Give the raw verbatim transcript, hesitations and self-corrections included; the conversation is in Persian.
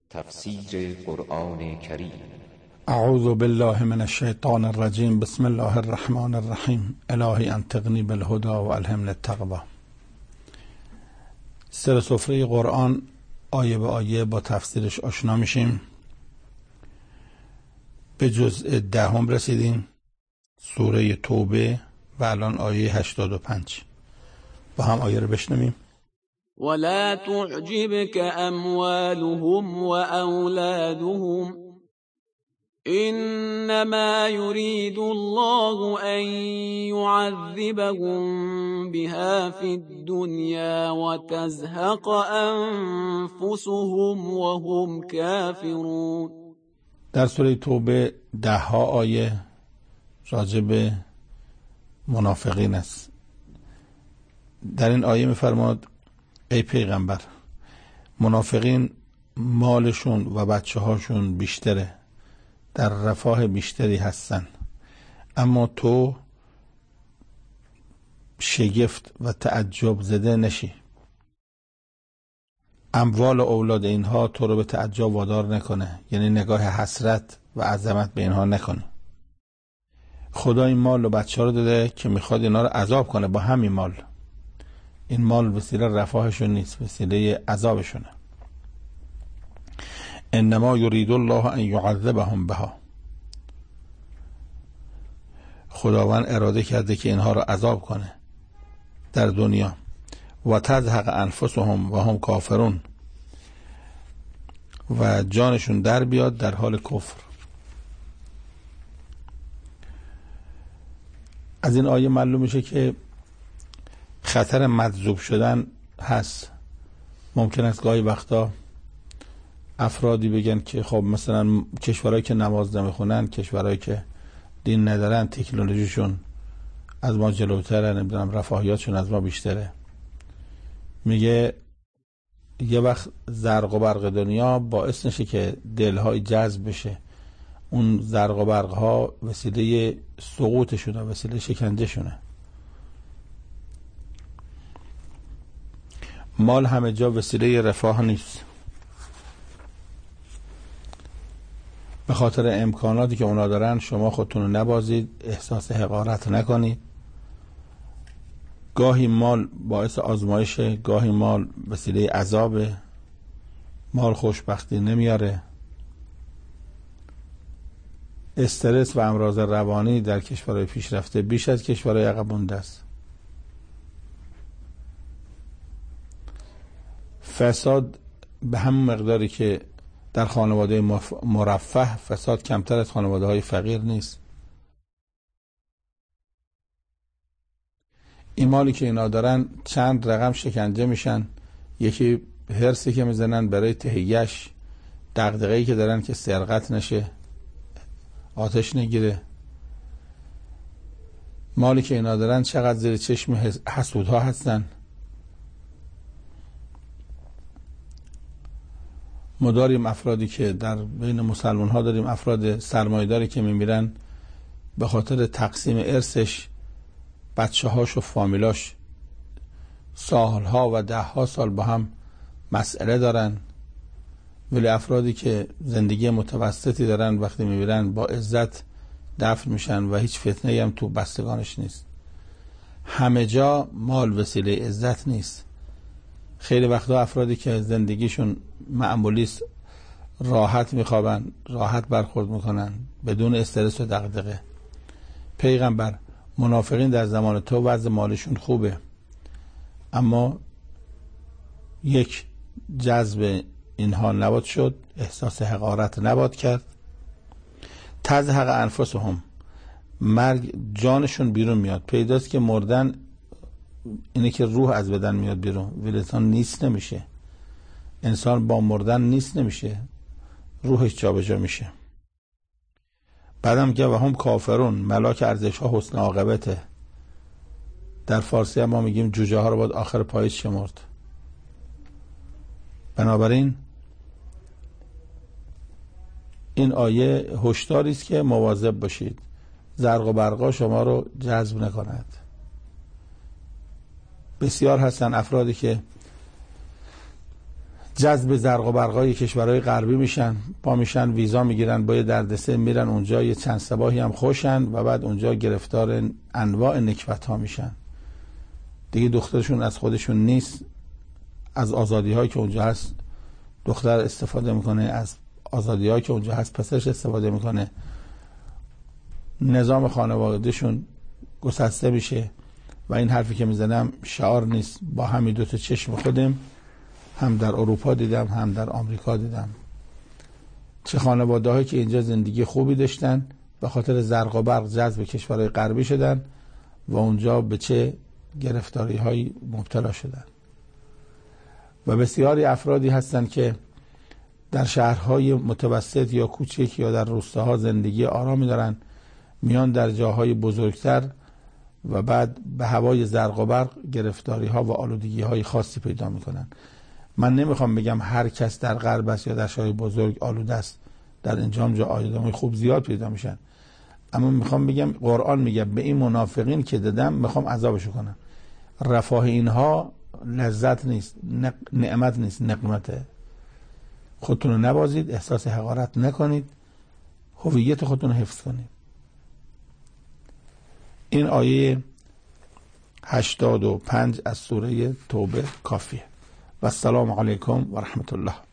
تفسیر قرآن کریم. اعوذ بالله من الشیطان الرجیم. بسم الله الرحمن الرحیم. الهی انطقنی بالهدى و الهمنی التقوی. سر سفره قرآن آیه به آیه با تفسیرش آشنا میشیم. به جزء دهم رسیدیم، سوره توبه، و الان آیه هشتاد و پنج. با هم آیه رو بشنویم. ولا تعجبك اموالهم واولادهم انما يريد الله ان يعذبهم بها في الدنيا وتزهق انفسهم وهم كافرون. در سوره توبه ده ها آیه راجع به منافقین است. در این آیه می‌فرماد ای پیغمبر، منافقین مالشون و بچه هاشون بیشتره، در رفاه بیشتری هستن، اما تو شگفت و تعجب زده نشی. اموال و اولاد اینها تو رو به تعجب وادار نکنه، یعنی نگاه حسرت و عظمت به اینها نکنه. خدا این مال و بچه ها رو داده که میخواد اینا رو عذاب کنه با همین مال. این مال وسیله رفاهشون نیست، وسیله عذابشونه. انما یرید الله ان یعذبهم بها. خداوند اراده کرده که اینها رو عذاب کنه در دنیا. و تزهق انفسهم و هم کافرون، و جانشون در بیاد در حال کفر. از این آیه معلوم میشه که خطر مجذوب شدن هست. ممکن است گاهی وقتا افرادی بگن که خب مثلا کشورهایی که نماز نمیخونن، کشورهایی که دین ندارن، تکنولوژیشون از ما جلوتره، نمیدونم رفاهیاتشون از ما بیشتره. میگه یه وقت زرق و برق دنیا باعث نشه که دلهای جذب بشه. اون زرق و برق ها وسیله سقوطشونه، وسیله شکنجهشونه. مال همه جا وسیله رفاه نیست. به خاطر امکاناتی که اونا دارن شما خودتون رو نبازید، احساس حقارت نکنید. گاهی مال باعث آزمایشه، گاهی مال وسیله عذابه. مال خوشبختی نمیاره. استرس و امراض روانی در کشورهای پیشرفته بیش از کشورهای عقب مونده است. فساد به همون مقداری که در خانواده مرفه فساد کمتر از خانواده های فقیر نیست. این مالی که اینا دارن چند رقم شکنجه میشن. یکی هرسی که میزنن برای تهیه‌اش، دغدغه‌ای که دارن که سرقت نشه، آتش نگیره. مالی که اینا دارن چقدر زیر چشم حسودها هستن. ما داریم افرادی که در بین مسلمان ها داریم افراد سرمایه‌داری که میمیرن به خاطر تقسیم ارثش بچه هاش و فامیلاش سالها و ده ها سال با هم مسئله دارن، ولی افرادی که زندگی متوسطی دارن وقتی میمیرن با عزت دفن میشن و هیچ فتنه‌ای هم تو بستگانش نیست. همه جا مال وسیله عزت نیست. خیلی وقتا افرادی که زندگیشون معمولی است راحت میخوابن، راحت برخورد میکنن بدون استرس و دغدغه. پیغمبر، منافقین در زمان تو وضع مالشون خوبه، اما یک جذب اینها نباد شد، احساس حقارت نباد کرد. تزهق انفسهم، مرگ جانشون بیرون میاد. پیداست که مردن اینه که روح از بدن میاد بیرون، ولتان نیست نمیشه. انسان با مردن نیست نمیشه، روحش جابجا میشه. بعدم که و هم کافرون، ملاک ارزش ها حسن عاقبته. در فارسی هم ما میگیم جوجه ها رو باید آخر پاییز شمرد. بنابراین این آیه هشداری است که مواظب باشید زرق و برقا شما رو جذب نکند. بسیار هستن افرادی که جذب زرق و برقای کشورهای غربی میشن، پا میشن ویزا میگیرن، با یه دردسر میرن اونجا، یه چند صباحی هم خوشن و بعد اونجا گرفتار انواع نکبت ها میشن. دیگه دخترشون از خودشون نیست، از آزادی هایی که اونجا هست دختر استفاده میکنه، از آزادی هایی که اونجا هست پسرش استفاده میکنه، نظام خانوادهشون گسسته میشه. و این حرفی که میزنم شعار نیست، با همین دو تا چشم خودم هم در اروپا دیدم هم در آمریکا دیدم چه خانواده هایی که اینجا زندگی خوبی داشتن به خاطر زرق و برق جذب کشورهای غربی شدن و اونجا به چه گرفتاری هایی مبتلا شدن. و بسیاری افرادی هستن که در شهرهای متوسط یا کوچک یا در روستاها زندگی آرامی دارن، میان در جاهای بزرگتر و بعد به هوای زرق و برق گرفتاری ها و آلودگی های خاصی پیدا میکنن. من نمیخوام بگم هر کس در غرب است یا در شهرهای بزرگ آلوده است، در انجام جا آدمای خوب زیاد پیدا میشن، اما میخوام بگم قرآن میگه به این منافقین که دادم میخوام عذابشو کنم. رفاه اینها لذت نیست، نعمت نیست، نقمته. خودتون رو نبازید، احساس حقارت نکنید، هویت خودتون رو حفظ کنید. این آیه هشتاد و پنج از سوره توبه کافیه. و السلام علیکم و رحمت الله.